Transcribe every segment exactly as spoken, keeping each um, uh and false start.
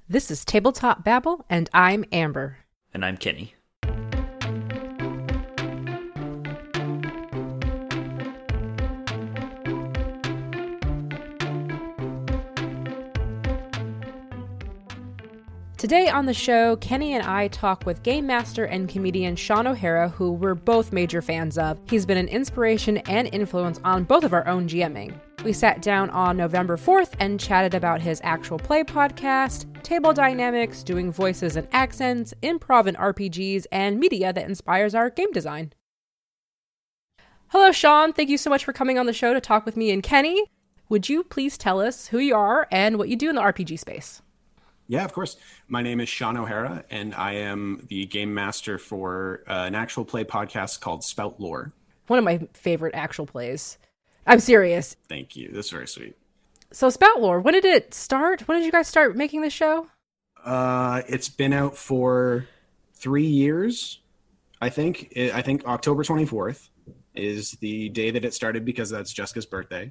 This is Tabletop Babble, and I'm Amber. And I'm Kenny. Today on the show, Kenny and I talk with game master and comedian Sean O'Hara, who we're both major fans of. He's been an inspiration and influence on both of our own GMing. We sat down on November fourth and chatted about his actual play podcast, table dynamics, doing voices and accents, improv and R P Gs, and media that inspires our game design. Hello, Sean. Thank you so much for coming on the show to talk with me and Kenny. Would you please tell us who you are and what you do in the R P G space? Yeah, of course. My name is Sean O'Hara, and I am the game master for uh, an actual play podcast called Spout Lore. One of my favorite actual plays. I'm serious. Thank you. That's very sweet. So Spout Lore, when did it start? When did you guys start making this show? Uh, it's been out for three years, I think. I think October twenty-fourth is the day that it started because that's Jessica's birthday.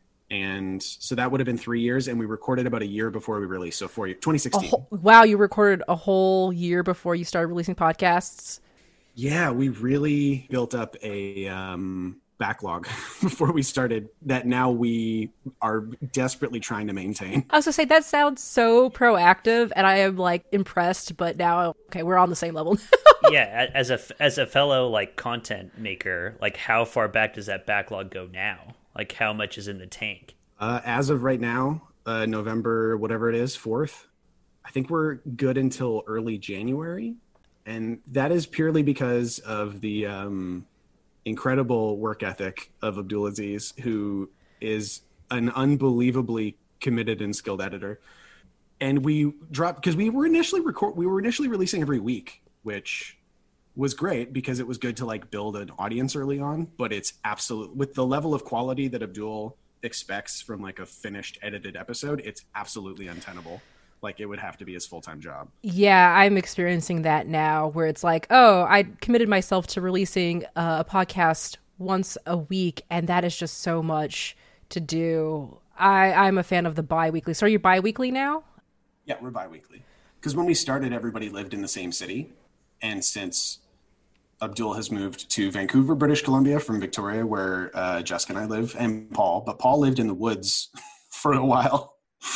And so that would have been three years, and we recorded about a year before we released. So for twenty sixteen. Whole, wow, you recorded a whole year before you started releasing podcasts? Yeah, we really built up a um, backlog before we started that now we are desperately trying to maintain. I was going to say, that sounds so proactive, and I am, like, impressed, but now, okay, we're on the same level. Yeah, as a, as a fellow, like, content maker, like, how far back does that backlog go now? Like, how much is in the tank? Uh, as of right now, uh, November, whatever it is, fourth, I think we're good until early January. And that is purely because of the um, incredible work ethic of Abdulaziz, who is an unbelievably committed and skilled editor. And we dropped, because we were initially record, we were initially releasing every week, which was great because it was good to like build an audience early on, but it's absolute with the level of quality that Abdul expects from like a finished edited episode, it's absolutely untenable. Like it would have to be his full-time job. Yeah, I'm experiencing that now where it's like, oh, I committed myself to releasing a podcast once a week, and that is just so much to do. I, I'm a fan of the bi-weekly. So are you bi-weekly now? Yeah, we're bi-weekly. Because when we started, everybody lived in the same city. And since Abdul has moved to Vancouver, British Columbia from Victoria, where uh, Jessica and I live, and Paul. But Paul lived in the woods for a while.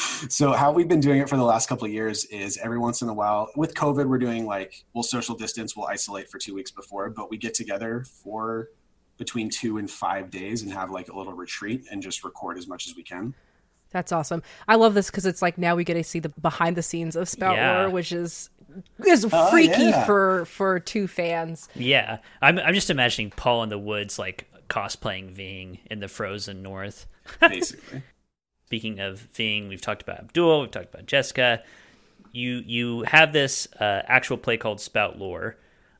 So how we've been doing it for the last couple of years is every once in a while, with COVID, we're doing like, we'll social distance, we'll isolate for two weeks before, but we get together for between two and five days and have like a little retreat and just record as much as we can. That's awesome. I love this because it's like now we get to see the behind the scenes of Spout Yeah. Lore, which is is Oh, freaky yeah. for for two fans. Yeah, I'm I'm just imagining Paul in the woods, like, cosplaying Ving in the frozen north. Basically. Speaking of Ving, we've talked about Abdul, we've talked about Jessica. You you have this uh, actual play called Spout Lore.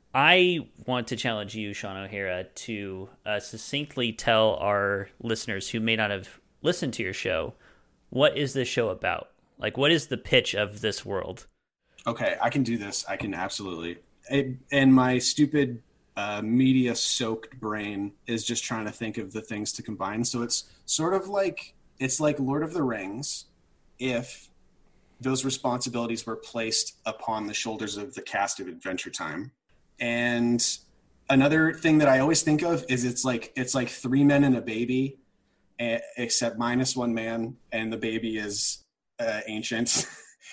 I want to challenge you, Sean O'Hara, to uh, succinctly tell our listeners who may not have listened to your show, what is this show about? Like, what is the pitch of this world? Okay, I can do this. I can absolutely. It, and my stupid uh, media-soaked brain is just trying to think of the things to combine. So it's sort of like, it's like Lord of the Rings if those responsibilities were placed upon the shoulders of the cast of Adventure Time. And another thing that I always think of is it's like it's like three men and a baby, except minus one man, and the baby is uh, ancient.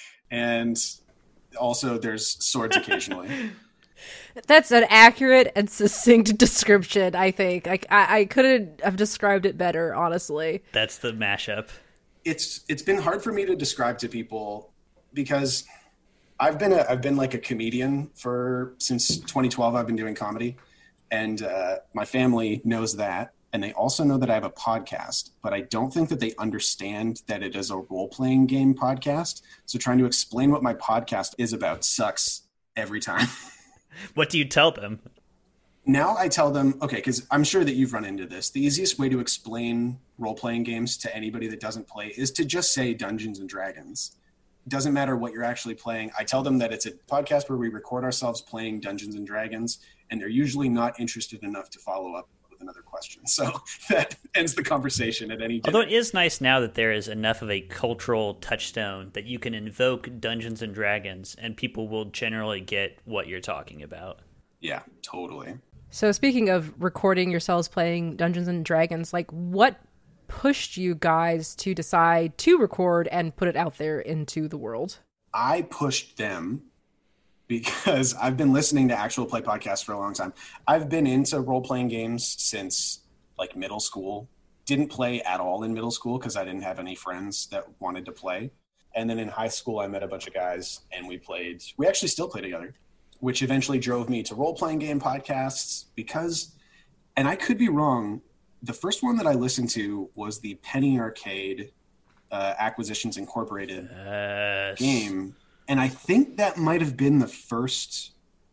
And also there's swords occasionally. That's an accurate and succinct description, I think. Like I, I couldn't have described it better, honestly. That's the mashup. It's it's been hard for me to describe to people because I've been a I've been like a comedian for since twenty twelve. I've been doing comedy, and uh, my family knows that, and they also know that I have a podcast. But I don't think that they understand that it is a role playing game podcast. So trying to explain what my podcast is about sucks every time. What do you tell them? Now I tell them, okay, because I'm sure that you've run into this. The easiest way to explain role-playing games to anybody that doesn't play is to just say Dungeons and Dragons. It doesn't matter what you're actually playing. I tell them that it's a podcast where we record ourselves playing Dungeons and Dragons, and they're usually not interested enough to follow up with with another question. So that ends the conversation at any dinner. Although it is nice now that there is enough of a cultural touchstone that you can invoke Dungeons and Dragons and people will generally get what you're talking about. Yeah, totally. So speaking of recording yourselves playing Dungeons and Dragons, like what pushed you guys to decide to record and put it out there into the world? I pushed them because I've been listening to actual play podcasts for a long time. I've been into role-playing games since like middle school. Didn't play at all in middle school because I didn't have any friends that wanted to play. And then in high school, I met a bunch of guys and we played. We actually still play together, which eventually drove me to role-playing game podcasts because, and I could be wrong, the first one that I listened to was the Penny Arcade uh, Acquisitions Incorporated yes. game. And I think that might have been the first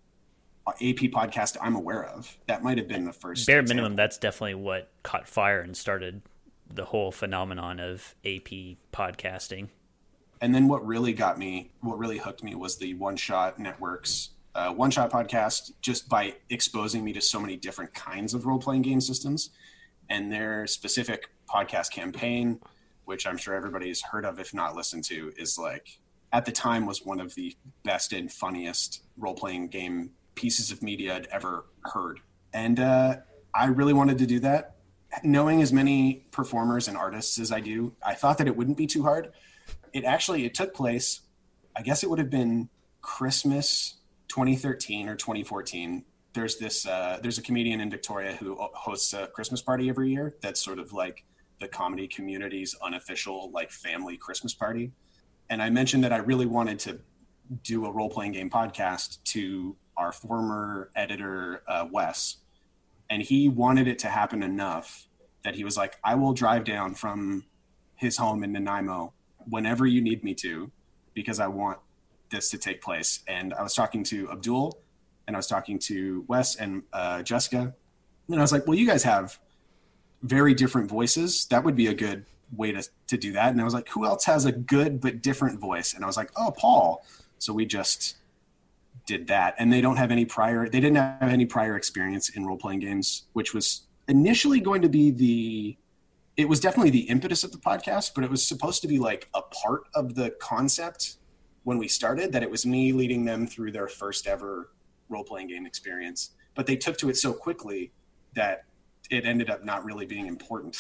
A P podcast I'm aware of. That might have been the first. Bare example. minimum, that's definitely what caught fire and started the whole phenomenon of A P podcasting. And then what really got me, what really hooked me was the One Shot Network's uh, One Shot podcast, just by exposing me to so many different kinds of role-playing game systems. And their specific podcast campaign, which I'm sure everybody's heard of, if not listened to, is like, at the time was one of the best and funniest role-playing game pieces of media I'd ever heard. And uh, I really wanted to do that. Knowing as many performers and artists as I do, I thought that it wouldn't be too hard. It actually, it took place, I guess it would have been Christmas twenty thirteen or twenty fourteen. There's this, uh, there's a comedian in Victoria who hosts a Christmas party every year. That's sort of like the comedy community's unofficial like family Christmas party. And I mentioned that I really wanted to do a role-playing game podcast to our former editor, uh, Wes. And he wanted it to happen enough that he was like, I will drive down from his home in Nanaimo whenever you need me to, because I want this to take place. And I was talking to Abdul, and I was talking to Wes and uh, Jessica. And I was like, well, you guys have very different voices. That would be a good way to, to do that. And I was like, who else has a good but different voice? And I was like, oh, Paul. So we just did that. And they don't have any prior, they didn't have any prior experience in role-playing games, which was initially going to be the, it was definitely the impetus of the podcast, but it was supposed to be like a part of the concept when we started, that it was me leading them through their first ever role-playing game experience. But they took to it so quickly that it ended up not really being important.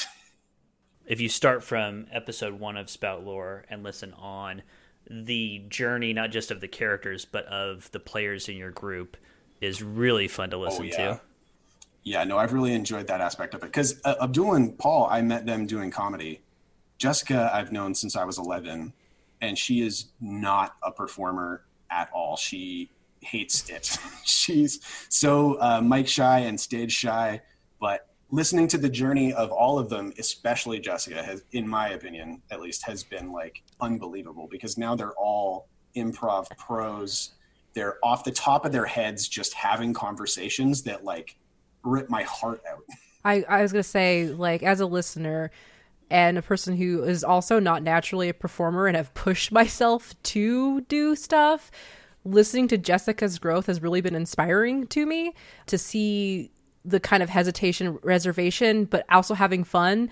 If you start from episode one of Spout Lore and listen on, the journey, not just of the characters, but of the players in your group, is really fun to listen oh, yeah. to. Yeah, no, I've really enjoyed that aspect of it. Because uh, Abdul and Paul, I met them doing comedy. Jessica, I've known since I was eleven, and she is not a performer at all. She hates it. She's so uh, mic shy and stage shy, but listening to the journey of all of them, especially Jessica, has, in my opinion, at least, has been like unbelievable, because now they're all improv pros. They're off the top of their heads, just having conversations that like rip my heart out. I, I was going to say, like, as a listener and a person who is also not naturally a performer and have pushed myself to do stuff, listening to Jessica's growth has really been inspiring to me, to see the kind of hesitation, reservation, but also having fun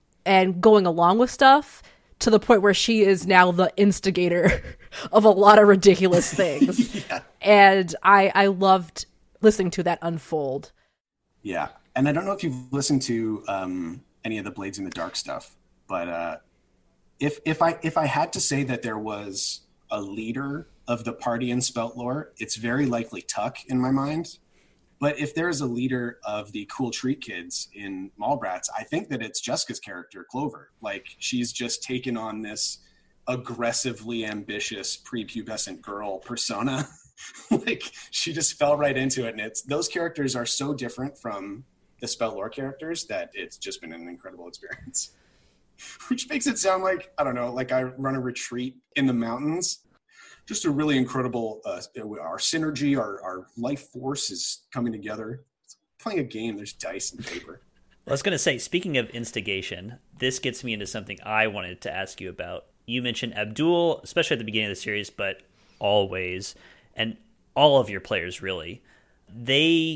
and going along with stuff, to the point where she is now the instigator of a lot of ridiculous things. yeah. And I, I loved listening to that unfold. Yeah. And I don't know if you've listened to um, any of the Blades in the Dark stuff, but uh, if, if I, if I had to say that there was a leader of the party in Spout Lore, it's very likely Tuck in my mind. But if there's a leader of the Cool Treat Kids in Mallrats, I think that it's Jessica's character, Clover. Like, she's just taken on this aggressively ambitious prepubescent girl persona. Like, she just fell right into it. And it's, those characters are so different from the Spout Lore characters that it's just been an incredible experience. Which makes it sound like, I don't know, like I run a retreat in the mountains. Just a really incredible, uh, our synergy, our, our life force is coming together. It's playing a game, there's dice and paper. Well, I was going to say, speaking of instigation, this gets me into something I wanted to ask you about. You mentioned Abdul, especially at the beginning of the series, but always, and all of your players really, they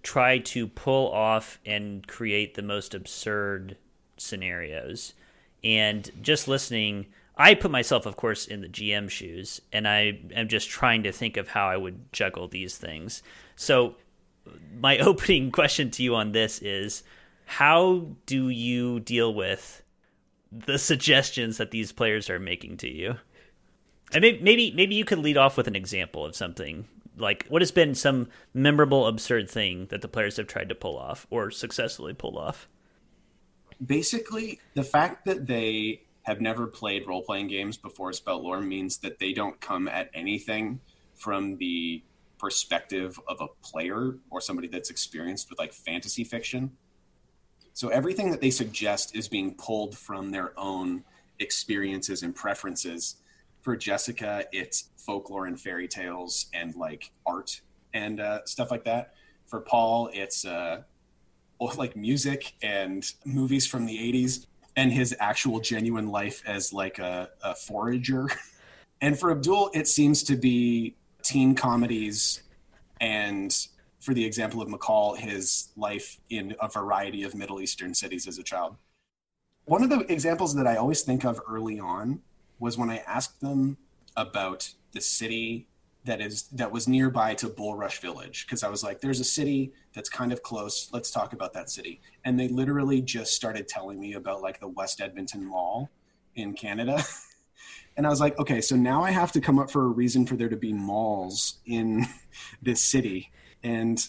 try to pull off and create the most absurd scenarios. And just listening, I put myself, of course, in the G M shoes, and I am just trying to think of how I would juggle these things. So my opening question to you on this is, how do you deal with the suggestions that these players are making to you? And maybe, maybe, maybe you could lead off with an example of something. Like, what has been some memorable, absurd thing that the players have tried to pull off or successfully pull off? Basically, the fact that they have never played role-playing games before Spout Lore means that they don't come at anything from the perspective of a player or somebody that's experienced with like fantasy fiction. So everything that they suggest is being pulled from their own experiences and preferences. For Jessica, it's folklore and fairy tales and like art and uh, stuff like that. For Paul, it's uh, like music and movies from the eighties and his actual genuine life as like a, a forager. And for Abdul, it seems to be teen comedies and, for the example of McCall, his life in a variety of Middle Eastern cities as a child. One of the examples that I always think of early on was when I asked them about the city that is that was nearby to Bulrush Village, because I was like, there's a city that's kind of close. Let's talk about that city. And they literally just started telling me about like the West Edmonton Mall in Canada. And I was like, okay, so now I have to come up for a reason for there to be malls in this city. And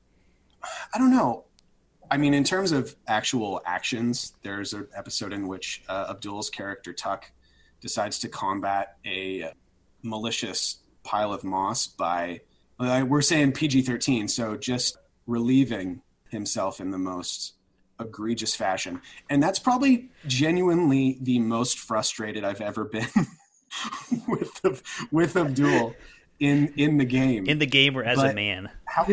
I don't know. I mean, in terms of actual actions, there's an episode in which uh, Abdul's character, Tuck, decides to combat a malicious pile of moss by, uh, we're saying P G thirteen, so just relieving himself in the most egregious fashion. And that's probably genuinely the most frustrated I've ever been with with Abdul in in the game. In the game or as but a man? How,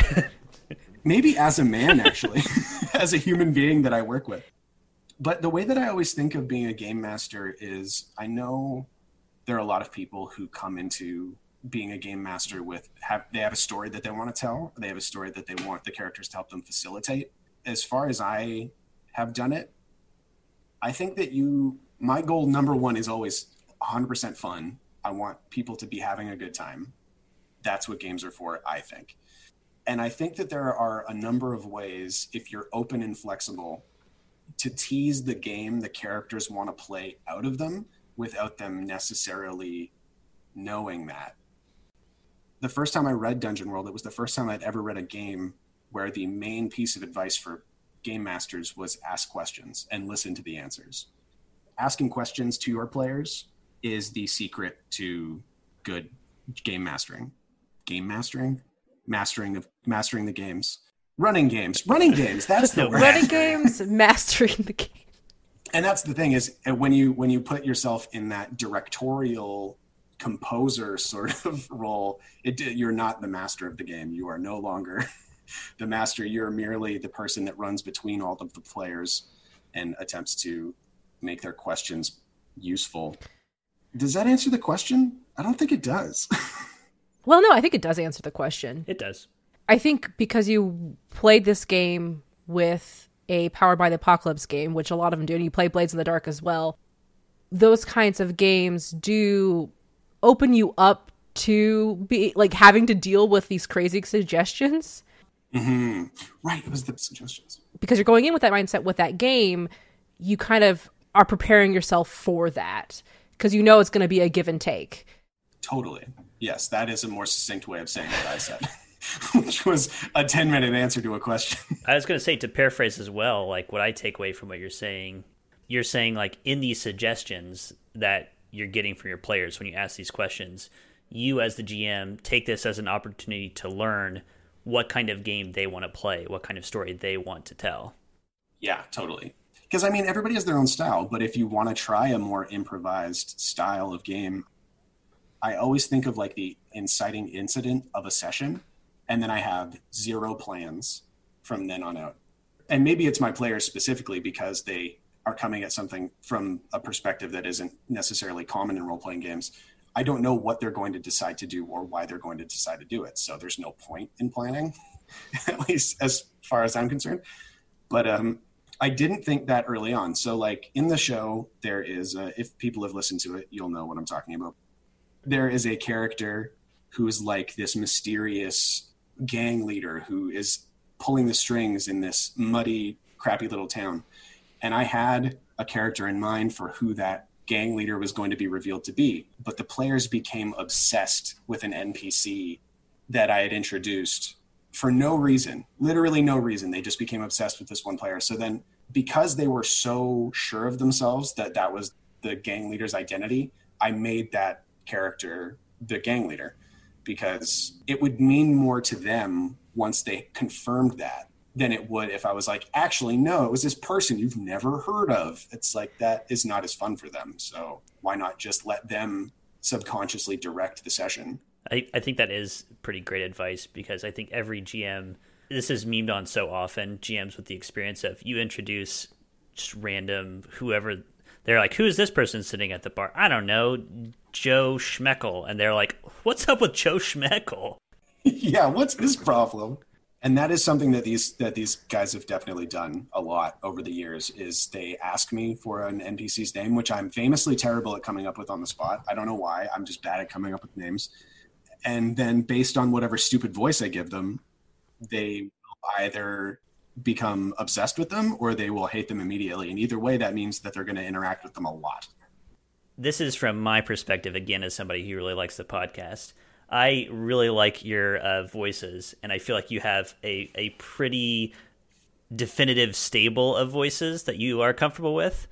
maybe as a man, actually, as a human being that I work with. But the way that I always think of being a game master is, I know there are a lot of people who come into being a game master with, have, they have a story that they want to tell. They have a story that they want the characters to help them facilitate. As far as I have done it, I think that you, my goal number one is always one hundred percent fun. I want people to be having a good time. That's what games are for, I think. And I think that there are a number of ways, if you're open and flexible, to tease the game the characters want to play out of them without them necessarily knowing that. The first time I read Dungeon World, it was the first time I'd ever read a game where the main piece of advice for game masters was ask questions and listen to the answers. Asking questions to your players is the secret to good game mastering. Game mastering? Mastering of mastering the games. Running games. Running games. That's the word. Running games, mastering the game. And that's the thing is when you when you put yourself in that directorial composer sort of role, it, you're not the master of the game. You are no longer the master. You're merely the person that runs between all of the players and attempts to make their questions useful. Does that answer the question? I don't think it does. Well, no, I think it does answer the question. It does. I think because you played this game with a Powered by the Apocalypse game, which a lot of them do, and you play Blades in the Dark as well, those kinds of games do open you up to be like having to deal with these crazy suggestions. Mm-hmm. Right, it was the suggestions. Because you're going in with that mindset with that game, you kind of are preparing yourself for that because you know it's going to be a give and take. Totally. Yes, that is a more succinct way of saying what I said. Which was a ten-minute answer to a question. I was going to say, to paraphrase as well, like what I take away from what you're saying, you're saying like in these suggestions that you're getting from your players when you ask these questions, you as the G M take this as an opportunity to learn what kind of game they want to play, what kind of story they want to tell. Yeah, totally. Because, I mean, everybody has their own style, but if you want to try a more improvised style of game, I always think of like the inciting incident of a session. And then I have zero plans from then on out. And maybe it's my players specifically because they are coming at something from a perspective that isn't necessarily common in role-playing games. I don't know what they're going to decide to do or why they're going to decide to do it. So there's no point in planning. at least as far as I'm concerned. But um, I didn't think that early on. So like in the show, there is, a, if people have listened to it, you'll know what I'm talking about. There is a character who's like this mysterious gang leader who is pulling the strings in this muddy, crappy little town. And I had a character in mind for who that gang leader was going to be revealed to be. But the players became obsessed with an N P C that I had introduced for no reason, literally no reason. They just became obsessed with this one player. So then because they were so sure of themselves that that was the gang leader's identity, I made that character the gang leader because it would mean more to them once they confirmed that than it would if I was like, actually, no, it was this person you've never heard of. It's like, that is not as fun for them. So why not just let them subconsciously direct the session? I, I think that is pretty great advice because I think every G M, this is memed on so often, G Ms with the experience of you introduce just random whoever, they're like, who is this person sitting at the bar? I don't know, Joe Schmeckel. And they're like, what's up with Joe Schmeckel? Yeah, what's this problem? And that is something that these that these guys have definitely done a lot over the years is they ask me for an N P C's name, which I'm famously terrible at coming up with on the spot. I don't know why. I'm just bad at coming up with names. And then based on whatever stupid voice I give them, they will either become obsessed with them or they will hate them immediately. And either way, that means that they're going to interact with them a lot. This is from my perspective, again, as somebody who really likes the podcast. I really like your uh, voices, and I feel like you have a, a pretty definitive stable of voices that you are comfortable with.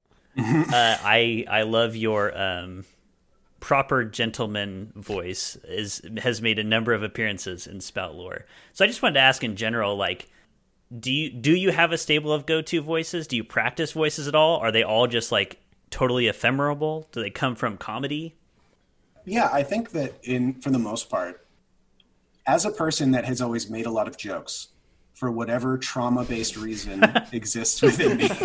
uh, I I love your um, proper gentleman voice is has made a number of appearances in Spout Lore. So I just wanted to ask in general, like, do you do you have a stable of go-to voices? Do you practice voices at all? Are they all just like totally ephemeral? Do they come from comedy? Yeah, I think that in for the most part, as a person that has always made a lot of jokes, for whatever trauma-based reason exists within me,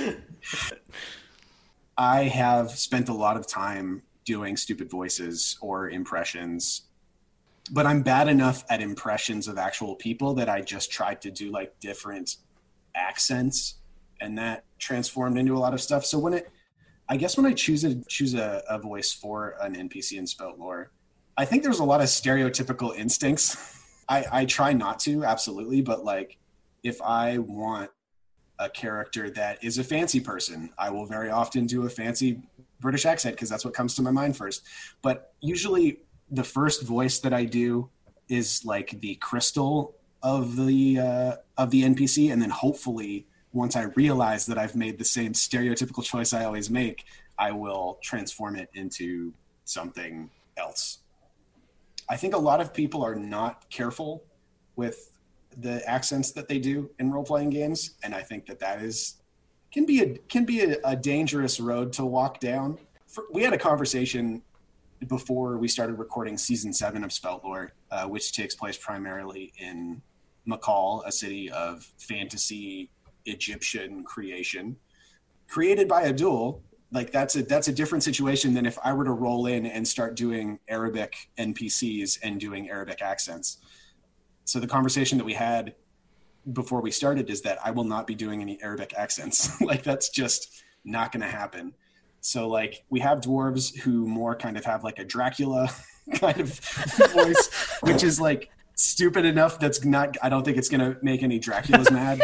I have spent a lot of time doing stupid voices or impressions. But I'm bad enough at impressions of actual people that I just tried to do like different accents, and that transformed into a lot of stuff. So when it I guess when I choose a choose a, a voice for an N P C in Spout Lore, I think there's a lot of stereotypical instincts. I, I try not to, absolutely, but like if I want a character that is a fancy person, I will very often do a fancy British accent because that's what comes to my mind first. But usually the first voice that I do is like the crystal of the uh, of the N P C, and then hopefully once I realize that I've made the same stereotypical choice I always make, I will transform it into something else. I think a lot of people are not careful with the accents that they do in role-playing games, and I think that that is can be a can be a, a dangerous road to walk down. For, we had a conversation before we started recording season seven of Spout Lore, uh, which takes place primarily in McCall, a city of fantasy Egyptian creation created by Abdul. Like that's a that's a different situation than if I were to roll in and start doing Arabic N P Cs and doing Arabic accents. So the conversation that we had before we started is that I will not be doing any Arabic accents. Like that's just not going to happen. So like we have dwarves who more kind of have like a Dracula kind of voice, which is like stupid enough that's not, I don't think it's going to make any Draculas mad.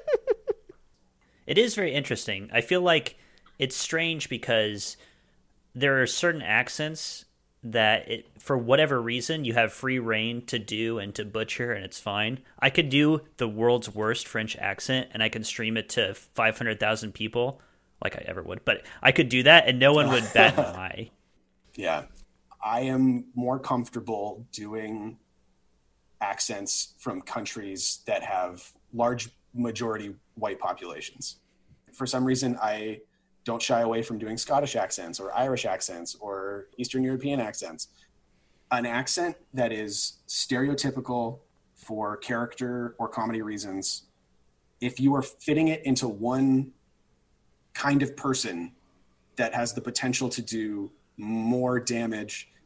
It is very interesting. I feel like it's strange because there are certain accents that it, for whatever reason, you have free reign to do and to butcher, and it's fine. I could do the world's worst French accent, and I can stream it to five hundred thousand people, like I ever would. But I could do that, and no one would bat an eye. Yeah. I am more comfortable doing accents from countries that have large majority white populations. For some reason, I don't shy away from doing Scottish accents or Irish accents or Eastern European accents. An accent that is stereotypical for character or comedy reasons, if you are fitting it into one kind of person that has the potential to do more damage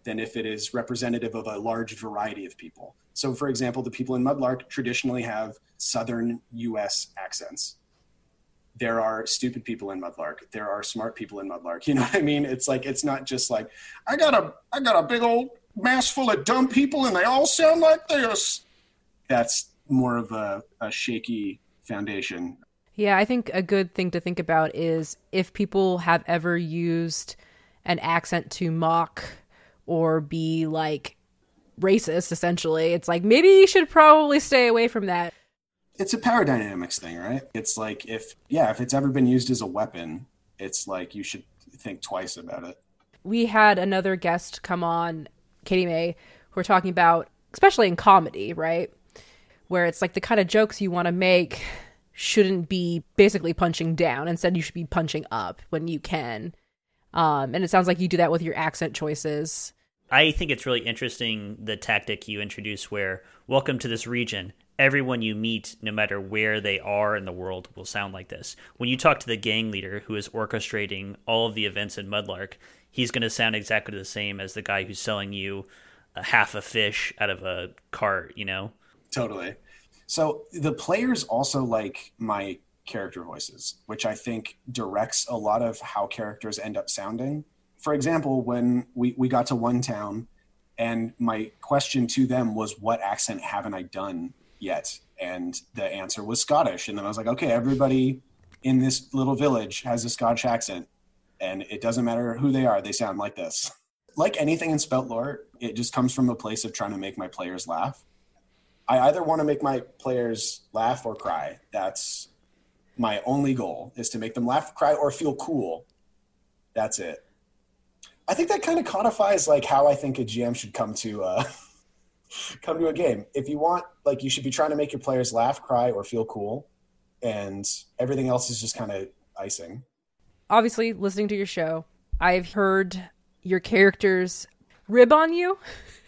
than if it is representative of a large variety of people. So, for example, the people in Mudlark traditionally have Southern U S accents. There are stupid people in Mudlark. There are smart people in Mudlark. You know what I mean? It's like, it's not just like, I got a, I got a big old mass full of dumb people and they all sound like this. That's more of a, a shaky foundation. Yeah, I think a good thing to think about is if people have ever used an accent to mock or be like racist, essentially, it's like maybe you should probably stay away from that. It's a power dynamics thing, right? It's like if, yeah, if it's ever been used as a weapon, it's like you should think twice about it. We had another guest come on, Katie May, who were talking about, especially in comedy, right? Where it's like the kind of jokes you want to make shouldn't be basically punching down. Instead, you should be punching up when you can. Um, and it sounds like you do that with your accent choices. I think it's really interesting, the tactic you introduce where, welcome to this region. Everyone you meet, no matter where they are in the world, will sound like this. When you talk to the gang leader who is orchestrating all of the events in Mudlark, he's going to sound exactly the same as the guy who's selling you a half a fish out of a cart, you know? Totally. So the players also like my character voices, which I think directs a lot of how characters end up sounding. For example, when we, we got to one town and my question to them was, what accent haven't I done yet? And the answer was Scottish. And then I was like, okay, everybody in this little village has a Scottish accent and it doesn't matter who they are. They sound like this. Like anything in Spout lore, it just comes from a place of trying to make my players laugh. I either want to make my players laugh or cry. That's my only goal, is to make them laugh, cry, or feel cool. That's it. I think that kind of codifies like how I think a G M should come to uh, come to a game. If you want, like, you should be trying to make your players laugh, cry, or feel cool, and everything else is just kind of icing. Obviously, listening to your show, I've heard your characters rib on you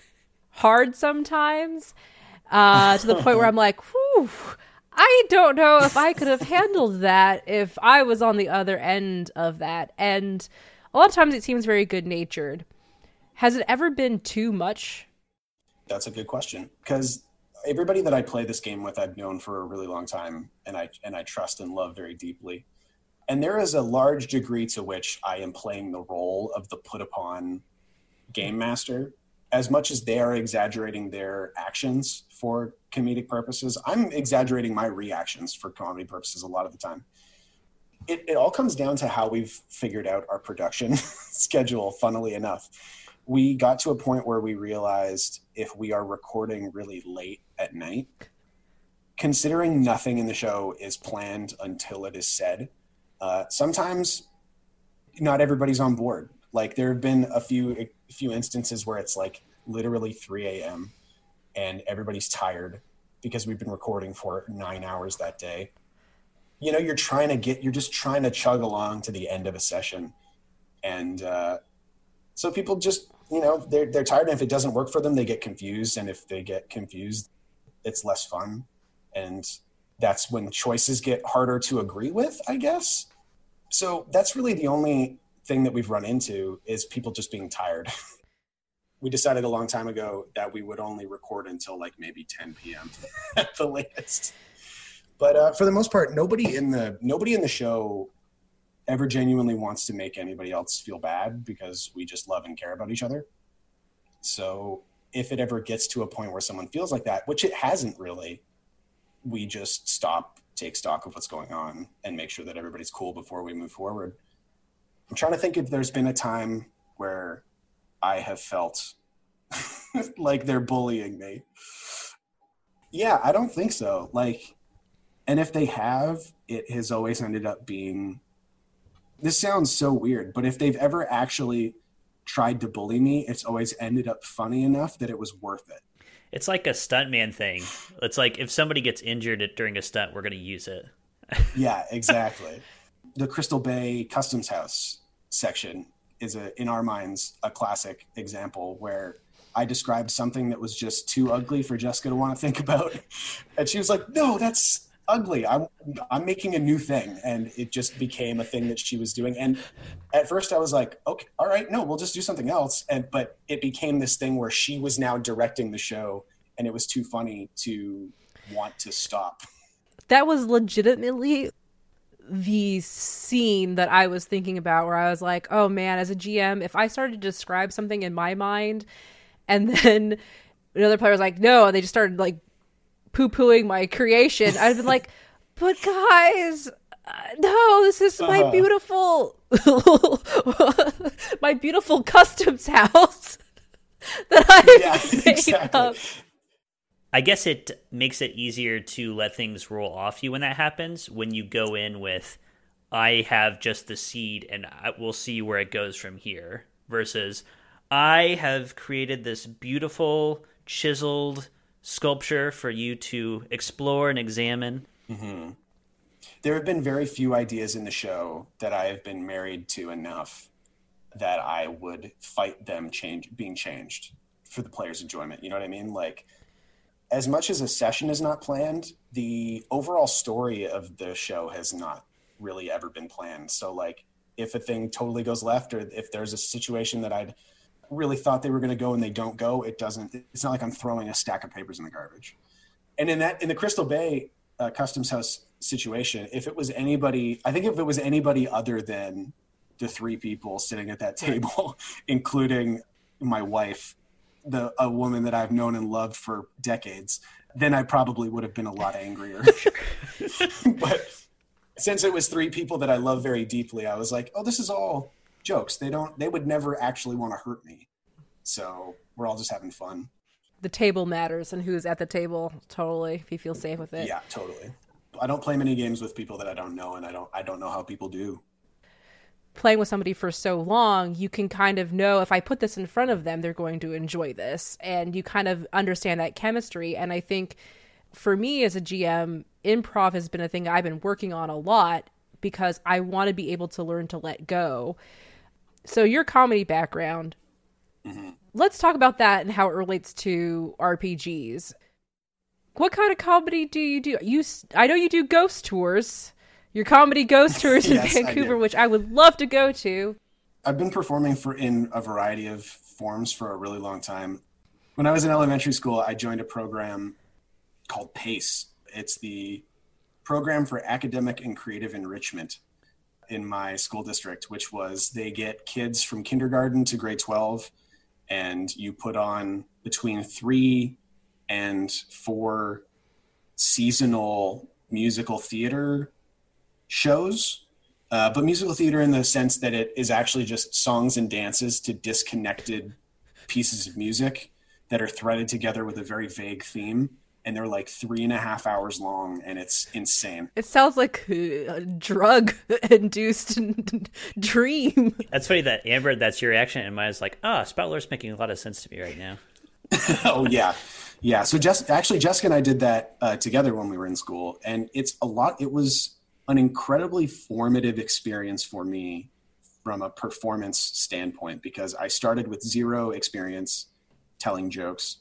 hard sometimes. Uh, to the point where I'm like, whew, I don't know if I could have handled that if I was on the other end of that. And a lot of times it seems very good-natured. Has it ever been too much? That's a good question, because everybody that I play this game with, I've known for a really long time, and I and I trust and love very deeply. And there is a large degree to which I am playing the role of the put-upon game master. As much as they are exaggerating their actions for comedic purposes, I'm exaggerating my reactions for comedy purposes a lot of the time. It, it all comes down to how we've figured out our production schedule, funnily enough. We got to a point where we realized if we are recording really late at night, considering nothing in the show is planned until it is said, uh, sometimes not everybody's on board. Like there have been a few a few instances where it's like literally three a.m. and everybody's tired because we've been recording for nine hours that day. You know, you're trying to get, you're just trying to chug along to the end of a session. And uh, so people just, you know, they're, they're tired. And if it doesn't work for them, they get confused. And if they get confused, it's less fun. And that's when choices get harder to agree with, I guess. So that's really the only thing that we've run into, is people just being tired. We decided a long time ago that we would only record until like maybe ten p.m. at the latest. But uh, for the most part, nobody in the nobody in the show ever genuinely wants to make anybody else feel bad, because we just love and care about each other. So if it ever gets to a point where someone feels like that, which it hasn't really, we just stop, take stock of what's going on, and make sure that everybody's cool before we move forward. I'm trying to think if there's been a time where I have felt like they're bullying me. Yeah, I don't think so. Like, and if they have, it has always ended up being, this sounds so weird, but if they've ever actually tried to bully me, it's always ended up funny enough that it was worth it. It's like a stuntman thing. It's like if somebody gets injured during a stunt, we're going to use it. Yeah, exactly. The Crystal Bay Customs House section is, a, in our minds, a classic example where I described something that was just too ugly for Jessica to want to think about. And she was like, no, that's, ugly. I'm, I'm making a new thing. And it just became a thing that she was doing. And at first I was like, okay, all right, no, we'll just do something else. And, but it became this thing where she was now directing the show and it was too funny to want to stop. That was legitimately the scene that I was thinking about where I was like, oh man, as a G M, if I started to describe something in my mind and then another player was like, no, and they just started like poo-pooing my creation, I'd been like, but guys, uh, no, this is my uh-huh. beautiful my beautiful customs house that I yeah, made exactly. up. I guess it makes it easier to let things roll off you when that happens, when you go in with, I have just the seed and I, we'll see where it goes from here, versus I have created this beautiful, chiseled sculpture for you to explore and examine. Mm-hmm. There have been very few ideas in the show that I have been married to enough that I would fight them change being changed for the player's enjoyment. You know what I mean? Like, as much as a session is not planned, the overall story of the show has not really ever been planned. So like if a thing totally goes left, or if there's a situation that I'd really thought they were going to go and they don't go, it doesn't, it's not like I'm throwing a stack of papers in the garbage. And in that, in the Crystal Bay uh, Customs House situation, if it was anybody, I think if it was anybody other than the three people sitting at that table, including my wife, the a woman that I've known and loved for decades, then I probably would have been a lot angrier. But since it was three people that I love very deeply, I was like, oh, this is all jokes. They don't, they would never actually want to hurt me. So we're all just having fun. The table matters and who's at the table. Totally. If you feel safe with it. Yeah, totally. I don't play many games with people that I don't know, and I don't, I don't know how people do. Playing with somebody for so long, you can kind of know if I put this in front of them, they're going to enjoy this. And you kind of understand that chemistry. And I think for me as a G M, improv has been a thing I've been working on a lot because I want to be able to learn to let go. So your comedy background, mm-hmm. let's talk about that and how it relates to R P Gs. What kind of comedy do you do? You, I know you do ghost tours. Your comedy ghost tours in yes, Vancouver, I which I would love to go to. I've been performing for in a variety of forms for a really long time. When I was in elementary school, I joined a program called PACE. It's the Program for Academic and Creative Enrichment in my school district, which was they get kids from kindergarten to grade twelve, and you put on between three and four seasonal musical theater shows, uh, but musical theater in the sense that it is actually just songs and dances to disconnected pieces of music that are threaded together with a very vague theme. And they're like three and a half hours long, and it's insane. It sounds like a drug-induced dream. That's funny that, Amber, that's your reaction, and mine's like, ah, oh, Spout Lore's making a lot of sense to me right now. Oh, yeah. Yeah, so Jess, actually, Jessica and I did that uh, together when we were in school, and it's a lot, it was an incredibly formative experience for me from a performance standpoint, because I started with zero experience telling jokes.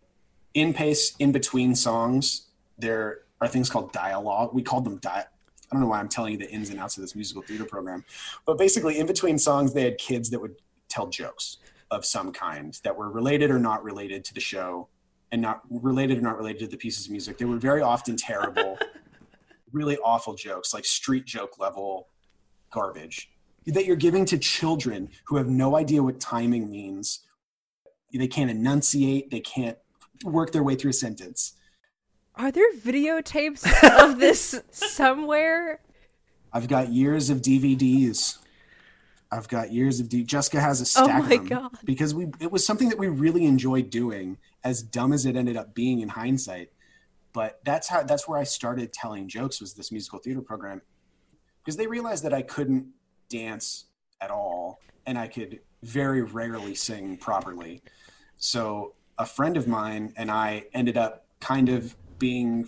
In PACE, in between songs, there are things called dialogue. We called them di- I don't know why I'm telling you the ins and outs of this musical theater program, but basically in between songs, they had kids that would tell jokes of some kind that were related or not related to the show, and not related or not related to the pieces of music. They were very often terrible, really awful jokes, like street joke level garbage that you're giving to children who have no idea what timing means. They can't enunciate. They can't work their way through a sentence. Are there videotapes of this somewhere? I've got years of D V Ds. I've got years of D- Jessica has a stack oh my of them God. because we it was something that we really enjoyed doing, as dumb as it ended up being in hindsight. But that's how that's where I started telling jokes, was this musical theater program, because they realized that I couldn't dance at all and I could very rarely sing properly. So a friend of mine and I ended up kind of being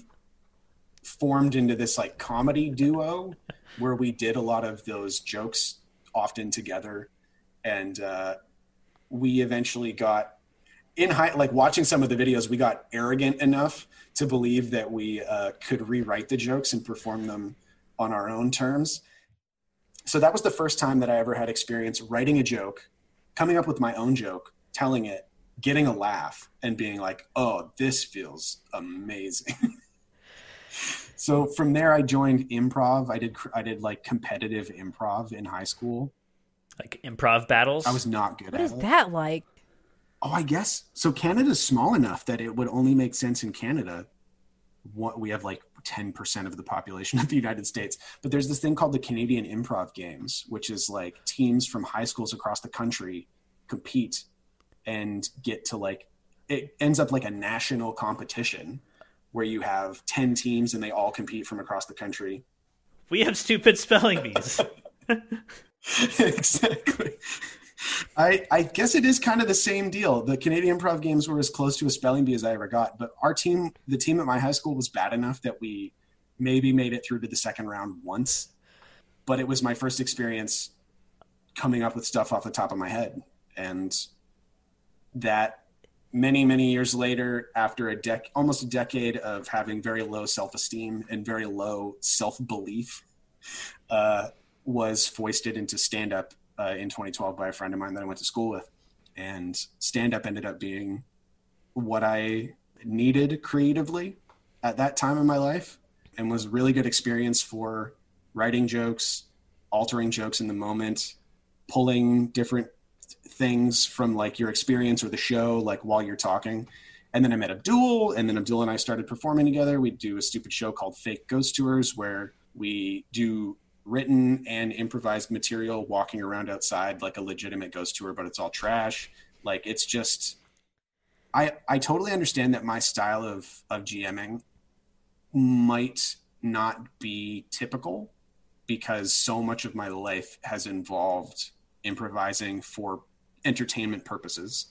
formed into this like comedy duo where we did a lot of those jokes often together. And uh, we eventually got in high, like watching some of the videos, we got arrogant enough to believe that we uh, could rewrite the jokes and perform them on our own terms. So that was the first time that I ever had experience writing a joke, coming up with my own joke, telling it, getting a laugh, and being like, oh, this feels amazing. So from there, I joined improv. I did I did like competitive improv in high school. Like improv battles? I was not good What at is it. that like? Oh, I guess. So Canada's small enough that it would only make sense in Canada. What we have like ten percent of the population of the United States. But there's this thing called the Canadian Improv Games, which is like teams from high schools across the country compete and get to like, it ends up like a national competition where you have ten teams and they all compete from across the country. We have stupid spelling bees. Exactly. I, I guess it is kind of the same deal. The Canadian Improv Games were as close to a spelling bee as I ever got, but our team, the team at my high school, was bad enough that we maybe made it through to the second round once, but it was my first experience coming up with stuff off the top of my head. And that many, many years later, after a dec, almost a decade of having very low self-esteem and very low self-belief, uh, was foisted into stand-up uh, in twenty twelve by a friend of mine that I went to school with. And stand-up ended up being what I needed creatively at that time in my life, and was a really good experience for writing jokes, altering jokes in the moment, pulling different things from like your experience or the show, like while you're talking. And then I met Abdul, and then Abdul and I started performing together. We do a stupid show called Fake Ghost Tours, where we do written and improvised material walking around outside like a legitimate ghost tour, but it's all trash. Like, it's just, I, I totally understand that my style of, of GMing might not be typical, because so much of my life has involved improvising for entertainment purposes.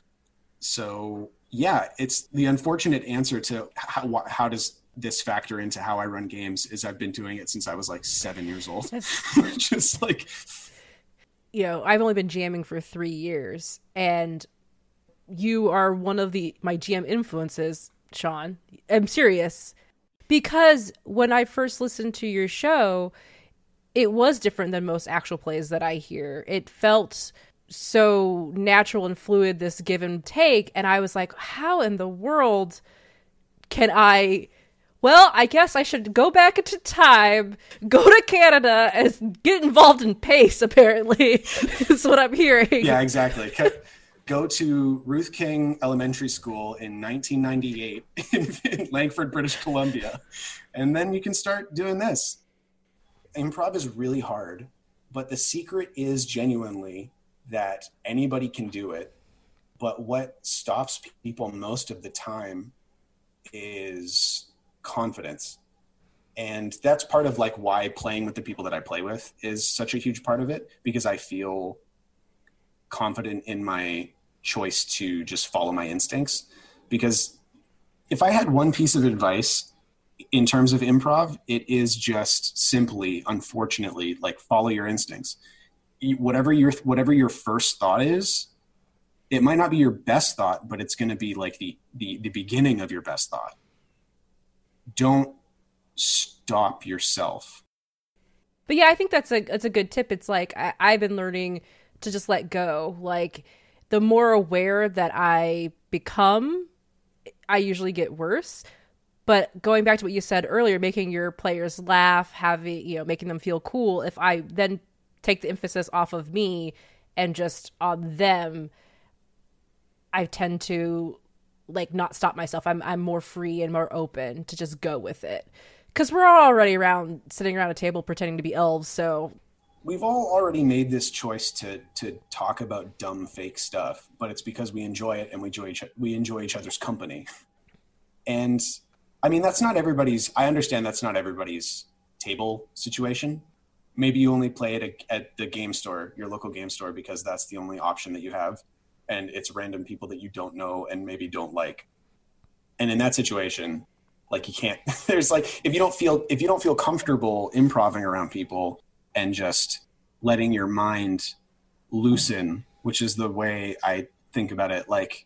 So yeah, it's the unfortunate answer to how, how does this factor into how I run games is I've been doing it since I was like seven years old. Just like, you know, I've only been jamming for three years, and you are one of the my G M influences, Sean. I'm serious, because when I first listened to your show, it was different than most actual plays that I hear. It felt so natural and fluid, this give and take, and I was like, how in the world can I... Well, I guess I should go back into time, go to Canada, and get involved in PACE, apparently, is what I'm hearing. Yeah, exactly. Go to Ruth King Elementary School in nineteen ninety-eight in, in Langford, British Columbia, and then you can start doing this. Improv is really hard, but the secret is genuinely that anybody can do it. But what stops people most of the time is confidence. And that's part of like why playing with the people that I play with is such a huge part of it, because I feel confident in my choice to just follow my instincts. Because if I had one piece of advice in terms of improv, it is just simply, unfortunately, like, follow your instincts. Whatever your whatever your first thought is, it might not be your best thought, but it's going to be like the, the the beginning of your best thought. Don't stop yourself. But yeah, I think that's a that's a good tip. It's like I, I've been learning to just let go. Like, the more aware that I become, I usually get worse. But going back to what you said earlier, making your players laugh, having, you know, making them feel cool, if I then take the emphasis off of me and just on them, I tend to like not stop myself. I'm I'm more free and more open to just go with it. Because we're all already around, sitting around a table pretending to be elves, so... We've all already made this choice to to talk about dumb, fake stuff, but it's because we enjoy it and we enjoy each, we enjoy each other's company. And, I mean, that's not everybody's... I understand that's not everybody's table situation. Maybe you only play it at the game store, your local game store, because that's the only option that you have. And it's random people that you don't know and maybe don't like. And in that situation, like, you can't, there's like, if you don't feel, if you don't feel comfortable improving around people and just letting your mind loosen, which is the way I think about it. Like,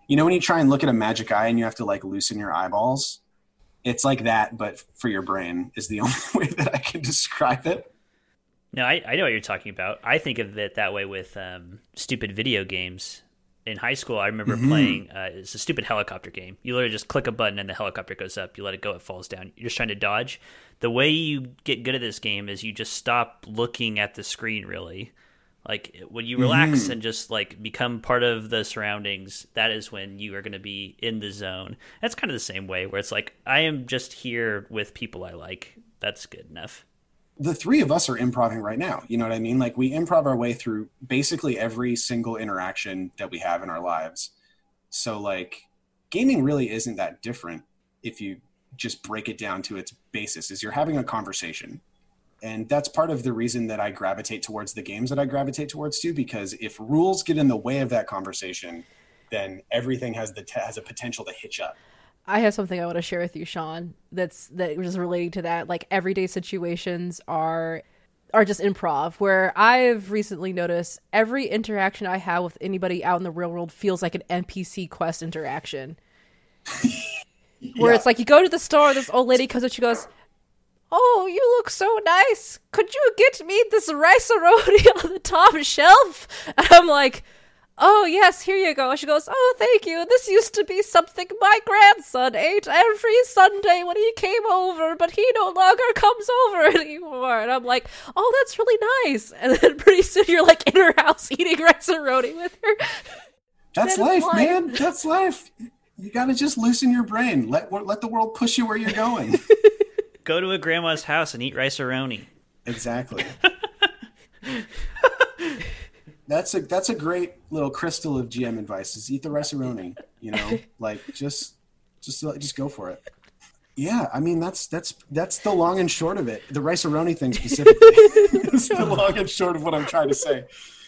You know when you try and look at a magic eye and you have to like loosen your eyeballs? It's like that, but for your brain is the only way that I can describe it. No, I, I know what you're talking about. I think of it that way with um, stupid video games. In high school, I remember mm-hmm. playing, uh, it's a stupid helicopter game. You literally just click a button and the helicopter goes up. You let it go, it falls down. You're just trying to dodge. The way you get good at this game is you just stop looking at the screen, really. Like, when you relax mm-hmm. and just, like, become part of the surroundings, that is when you are going to be in the zone. That's kind of the same way, where it's like, I am just here with people I like. That's good enough. The three of us are improvising right now. You know what I mean? Like, we improv our way through basically every single interaction that we have in our lives. So, like, gaming really isn't that different if you just break it down to its basis, is you're having a conversation. And that's part of the reason that I gravitate towards the games that I gravitate towards too, because if rules get in the way of that conversation, then everything has the t- has a potential to hitch up. I have something I want to share with you, Sean, that's that is relating to that. Like, everyday situations are are just improv, where I've recently noticed every interaction I have with anybody out in the real world feels like an N P C quest interaction. Where yeah. It's like, you go to the store, this old lady comes up, she goes, "Oh, you look so nice. Could you get me this rice-a-roni on the top shelf?" And I'm like, "Oh, yes, here you go." She goes, "Oh, thank you. This used to be something my grandson ate every Sunday when he came over, but he no longer comes over anymore." And I'm like, "Oh, that's really nice." And then pretty soon you're like in her house eating rice-a-roni with her. That's life, life, man. That's life. You got to just loosen your brain. Let let the world push you where you're going. Go to a grandma's house and eat rice-a-roni. Exactly. That's a that's a great little crystal of G M advice. Is eat the rice-a-roni. You know, like just just just go for it. Yeah, I mean that's that's that's the long and short of it. The rice-a-roni thing specifically is the long and short of what I'm trying to say.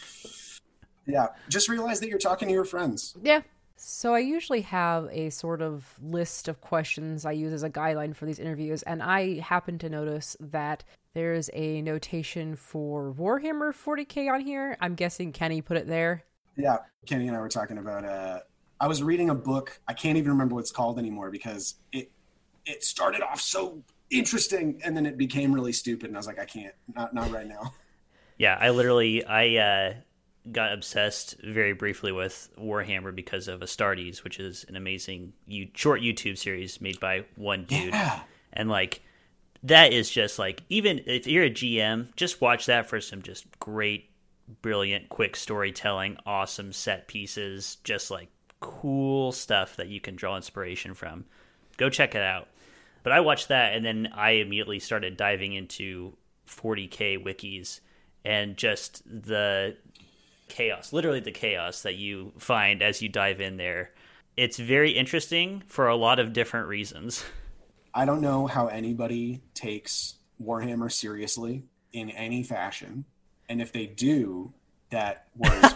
Yeah, just realize that you're talking to your friends. Yeah. So I usually have a sort of list of questions I use as a guideline for these interviews, and I happen to notice that there's a notation for Warhammer forty K on here. I'm guessing Kenny put it there. Yeah, Kenny and I were talking about, uh, I was reading a book. I can't even remember what it's called anymore because it it started off so interesting and then it became really stupid, and I was like, I can't, not not right now. Yeah, I literally, I... uh got obsessed very briefly with Warhammer because of Astartes, which is an amazing you, short YouTube series made by one dude. Yeah. And like, that is just like, even if you're a G M, just watch that for some just great, brilliant, quick storytelling, awesome set pieces, just like cool stuff that you can draw inspiration from. Go check it out. But I watched that, and then I immediately started diving into forty K wikis and just the chaos, literally the chaos that you find as you dive in there. It's very interesting for a lot of different reasons. I don't know how anybody takes Warhammer seriously in any fashion. And if they do, that worries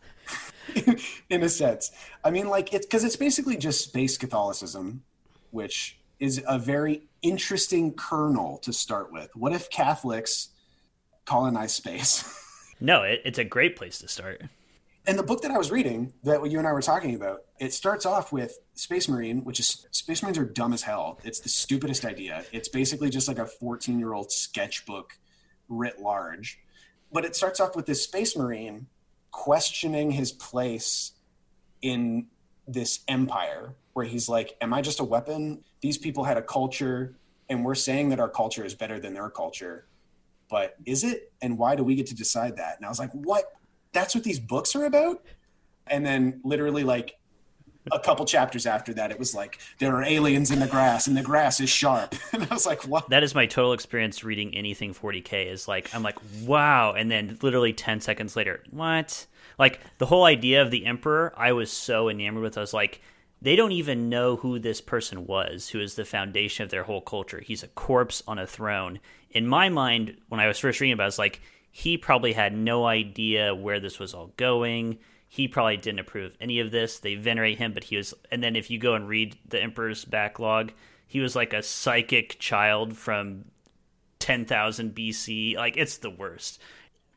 me. In a sense. I mean, like, it's because it's basically just space Catholicism, which is a very interesting kernel to start with. What if Catholics colonize space? No, it, it's a great place to start. And the book that I was reading, that you and I were talking about, it starts off with Space Marine, which is, Space Marines are dumb as hell. It's the stupidest idea. It's basically just like a fourteen-year-old sketchbook writ large. But it starts off with this Space Marine questioning his place in this empire, where he's like, am I just a weapon? These people had a culture, and we're saying that our culture is better than their culture. But is it? And why do we get to decide that? And I was like, what? That's what these books are about? And then literally like a couple chapters after that, it was like, there are aliens in the grass and the grass is sharp. And I was like, what? That is my total experience reading anything forty K is like, I'm like, wow. And then literally ten seconds later, what? Like the whole idea of the Emperor, I was so enamored with. I was like, they don't even know who this person was, who is the foundation of their whole culture. He's a corpse on a throne. In my mind, when I was first reading about it, I was like, he probably had no idea where this was all going. He probably didn't approve of any of this. They venerate him, but he was... And then if you go and read the Emperor's backlog, he was like a psychic child from ten thousand B C. Like, it's the worst.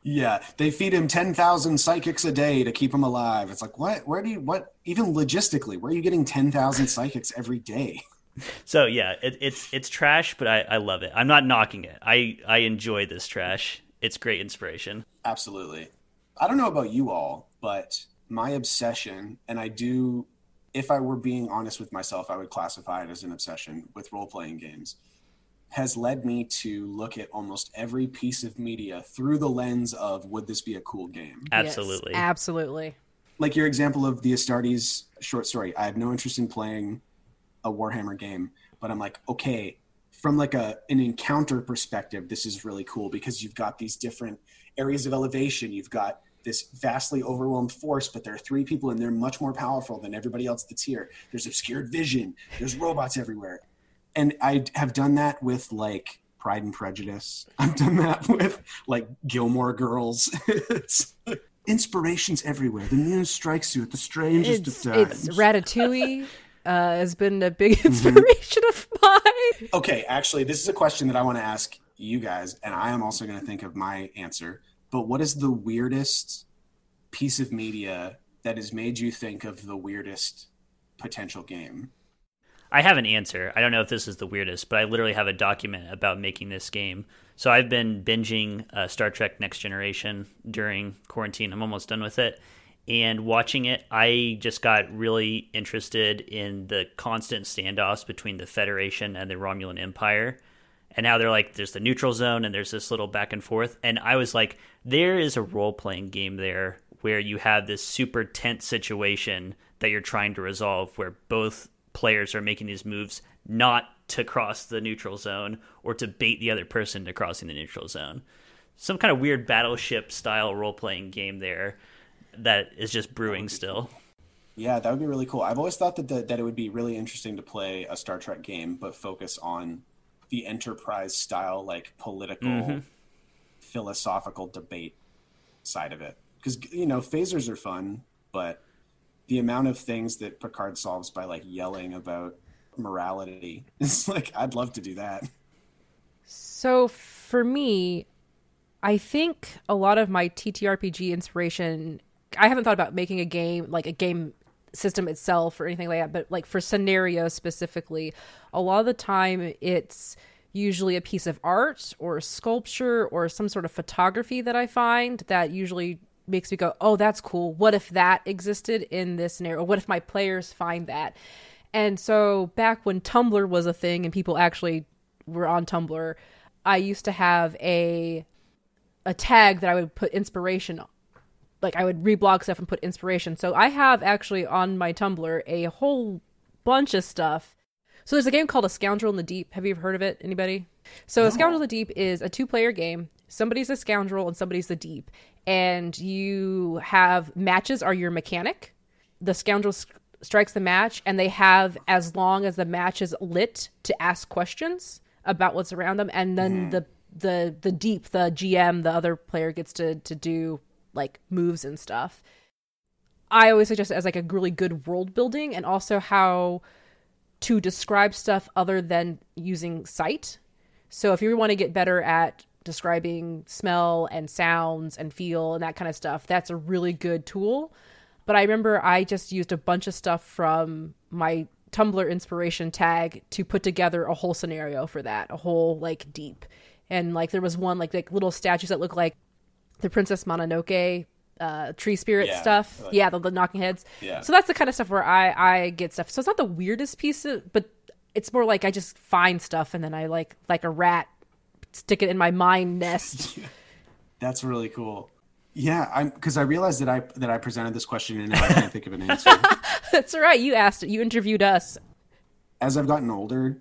Yeah, they feed him ten thousand psychics a day to keep him alive. It's like, what? Where do you, what, even logistically, where are you getting ten thousand psychics every day? So yeah, it, it's it's trash, but I, I love it. I'm not knocking it. I, I enjoy this trash. It's great inspiration. Absolutely. I don't know about you all, but my obsession, and I do, if I were being honest with myself, I would classify it as an obsession with role-playing games, has led me to look at almost every piece of media through the lens of, would this be a cool game? Absolutely. Yes, absolutely. Like your example of the Astartes short story. I have no interest in playing a Warhammer game, but I'm like, okay, from like a an encounter perspective, this is really cool because you've got these different areas of elevation. You've got this vastly overwhelmed force, but there are three people and they're much more powerful than everybody else that's here. There's obscured vision. There's robots everywhere. And I have done that with like Pride and Prejudice. I've done that with like Gilmore Girls. It's, inspiration's everywhere. The muse strikes you at the strangest It's, of times. it's Ratatouille. Uh, has been a big inspiration mm-hmm. of mine. Okay, actually, this is a question that I want to ask you guys, and I am also going to think of my answer. But what is the weirdest piece of media that has made you think of the weirdest potential game? I have an answer. I don't know if this is the weirdest, but I literally have a document about making this game. So I've been binging uh, Star Trek Next Generation during quarantine. I'm almost done with it. And watching it, I just got really interested in the constant standoffs between the Federation and the Romulan Empire. And now they're like, there's the neutral zone and there's this little back and forth. And I was like, there is a role-playing game there where you have this super tense situation that you're trying to resolve where both players are making these moves not to cross the neutral zone or to bait the other person to crossing the neutral zone. Some kind of weird Battleship-style role-playing game there that is just brewing still. Yeah, that would be really cool. I've always thought that the, that it would be really interesting to play a Star Trek game, but focus on the Enterprise style, like political, mm-hmm. philosophical debate side of it. Because, you know, phasers are fun, but the amount of things that Picard solves by like yelling about morality is like, I'd love to do that. So for me, I think a lot of my T T R P G inspiration, I haven't thought about making a game, like a game system itself or anything like that, but like for scenarios specifically, a lot of the time it's usually a piece of art or sculpture or some sort of photography that I find that usually makes me go, oh, that's cool. What if that existed in this scenario? What if my players find that? And so back when Tumblr was a thing and people actually were on Tumblr, I used to have a a tag that I would put inspiration on. Like I would reblog stuff and put inspiration. So I have actually on my Tumblr a whole bunch of stuff. So there's a game called A Scoundrel in the Deep. Have you ever heard of it? Anybody? So no. A Scoundrel in the Deep is a two-player game. Somebody's a scoundrel and somebody's the deep. And you have matches are your mechanic. The scoundrel s- strikes the match and they have as long as the match is lit to ask questions about what's around them. And then mm-hmm. the the the deep, the G M, the other player gets to to do like moves and stuff. I always suggest it as like a really good world building and also how to describe stuff other than using sight. So if you want to get better at describing smell and sounds and feel and that kind of stuff, that's a really good tool. But I remember I just used a bunch of stuff from my Tumblr inspiration tag to put together a whole scenario for that, a whole like deep. And like there was one like like little statues that look like the Princess Mononoke uh, tree spirit yeah, stuff. like, yeah, the, the knocking heads. Yeah. So that's the kind of stuff where I, I get stuff. So it's not the weirdest piece of, but it's more like I just find stuff and then I like like a rat stick it in my mind nest. That's really cool. Yeah, I'm because I realized that I that I presented this question and I can't think of an answer. That's all right. You asked it. You interviewed us. As I've gotten older,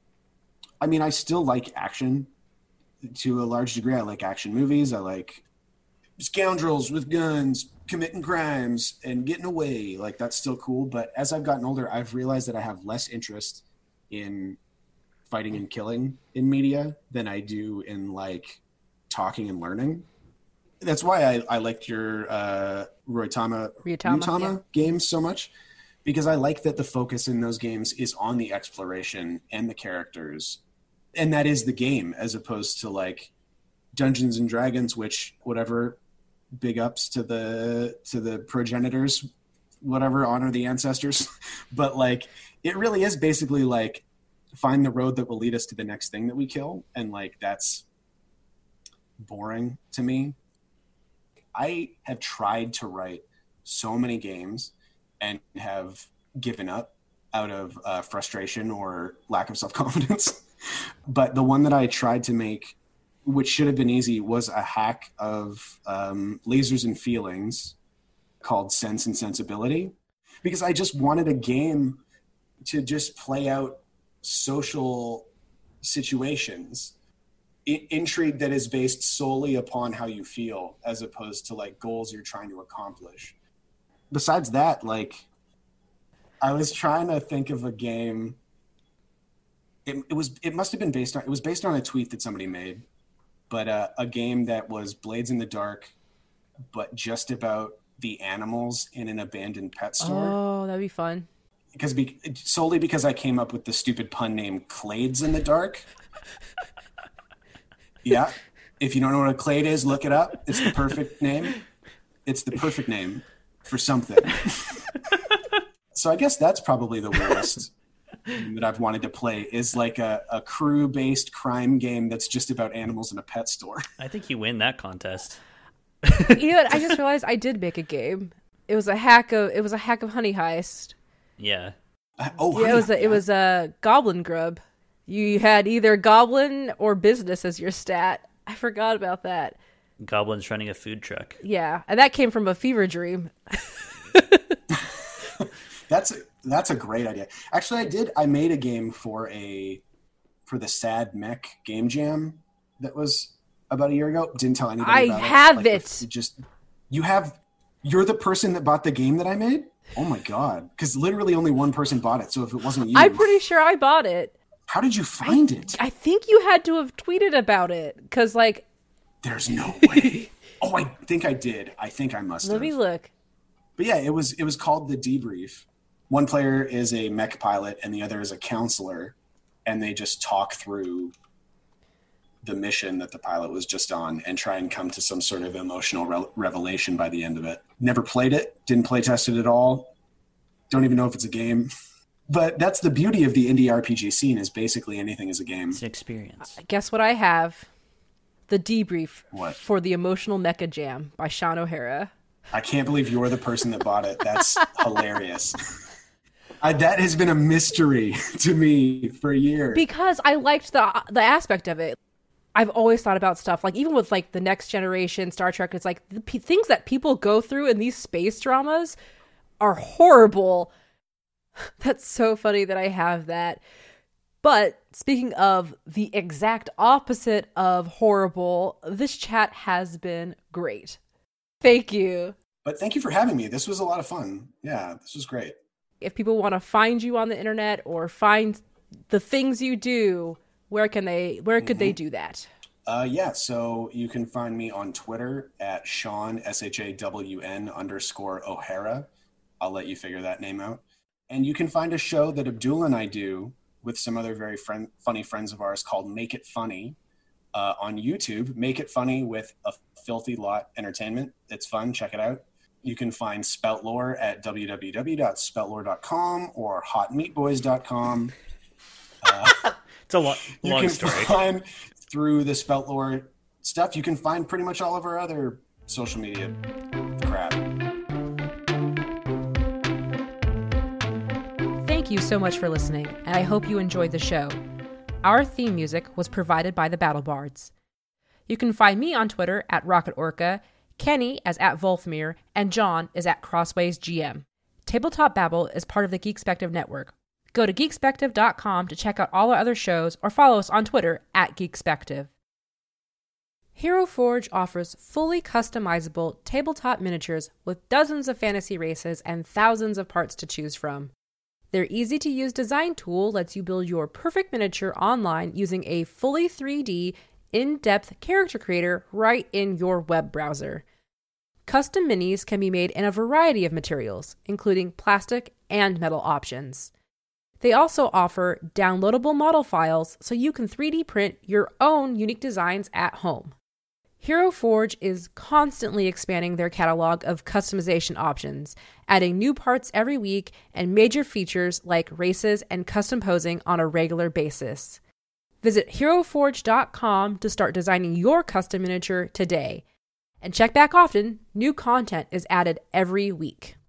I mean, I still like action to a large degree. I like action movies. I like scoundrels with guns committing crimes and getting away. Like that's still cool. But as I've gotten older, I've realized that I have less interest in fighting and killing in media than I do in like talking and learning. That's why I, I liked your uh, Ryutama, Ryutama, Ryutama yeah. games so much, because I like that the focus in those games is on the exploration and the characters. And that is the game as opposed to like Dungeons and Dragons, which whatever, big ups to the to the progenitors, whatever, honor the ancestors. But like, it really is basically like find the road that will lead us to the next thing that we kill, and like that's boring to me. I have tried to write so many games and have given up out of uh, frustration or lack of self-confidence. But the one that I tried to make, which should have been easy, was a hack of um, Lasers and Feelings called Sense and Sensibility, because I just wanted a game to just play out social situations, I- intrigue that is based solely upon how you feel, as opposed to like goals you're trying to accomplish. Besides that, like, I was trying to think of a game. It, it was, it must have been based on, it was based on a tweet that somebody made, but uh, a game that was Blades in the Dark, but just about the animals in an abandoned pet store. Oh, that'd be fun. Because be, solely because I came up with the stupid pun name Clades in the Dark. Yeah. If you don't know what a clade is, look it up. It's the perfect name. It's the perfect name for something. So I guess that's probably the weirdest that I've wanted to play, is like a, a crew-based crime game that's just about animals in a pet store. I think you win that contest. You know what? I just realized I did make a game. It was a hack of it was a hack of Honey Heist. Yeah. Uh, oh, Yeah, honey, it was a, yeah. it was a Goblin Grub. You had either Goblin or Business as your stat. I forgot about that. Goblins running a food truck. Yeah, and that came from a fever dream. That's a, that's a great idea. Actually, I did. I made a game for a for the Sad Mech Game Jam that was about a year ago. Didn't tell anybody. I about have Like, it. the- Just you have. You're the person that bought the game that I made. Oh my god! Because literally only one person bought it. So if it wasn't you, I'm pretty sure I bought it. how did you find it? I think you had to have tweeted about it because, like, There's no way. Oh, I think I did. I think I must let have. me look. But yeah, it was it was called The Debrief. One player is a mech pilot and the other is a counselor, and they just talk through the mission that the pilot was just on and try and come to some sort of emotional re- revelation by the end of it. Never played it, didn't play test it at all. Don't even know if it's a game. But that's the beauty of the indie R P G scene, is basically anything is a game. It's an experience. Guess what I have? The Debrief What? for the Emotional Mecha Jam by Sean O'Hara. I can't believe you're the person that bought it. That's hilarious. I, that has been a mystery to me for years. Because I liked the the aspect of it. I've always thought about stuff, like even with like the Next Generation, Star Trek, it's like the p- things that people go through in these space dramas are horrible. That's so funny that I have that. But speaking of the exact opposite of horrible, this chat has been great. Thank you. But thank you for having me. This was a lot of fun. Yeah, this was great. If people want to find you on the internet or find the things you do, where can they, where could mm-hmm. they do that? Uh, yeah, so you can find me on Twitter at Shawn, S H A W N underscore O'Hara. I'll let you figure that name out. And you can find a show that Abdul and I do with some other very friend, funny friends of ours called Make It Funny uh, on YouTube. Make It Funny with a Filthy Lot Entertainment. It's fun. Check it out. You can find Spoutlore at w w w dot spoutlore dot com or hot meat boys dot com. Uh, it's a lo- long you can story. Find, through the Spoutlore stuff, you can find pretty much all of our other social media crap. Thank you so much for listening, and I hope you enjoyed the show. Our theme music was provided by the Battle Bards. You can find me on Twitter at Rocket Orca, Kenny as at Wolfmere, and John is at Crossways G M. Tabletop Babble is part of the Geekspective Network. Go to geekspective dot com to check out all our other shows or follow us on Twitter at Geekspective. Hero Forge offers fully customizable tabletop miniatures with dozens of fantasy races and thousands of parts to choose from. Their easy-to-use design tool lets you build your perfect miniature online using a fully three D, in-depth character creator right in your web browser. Custom minis can be made in a variety of materials, including plastic and metal options. They also offer downloadable model files so you can three D print your own unique designs at home. Hero Forge is constantly expanding their catalog of customization options, adding new parts every week and major features like races and custom posing on a regular basis. Visit hero forge dot com to start designing your custom miniature today. And check back often, new content is added every week.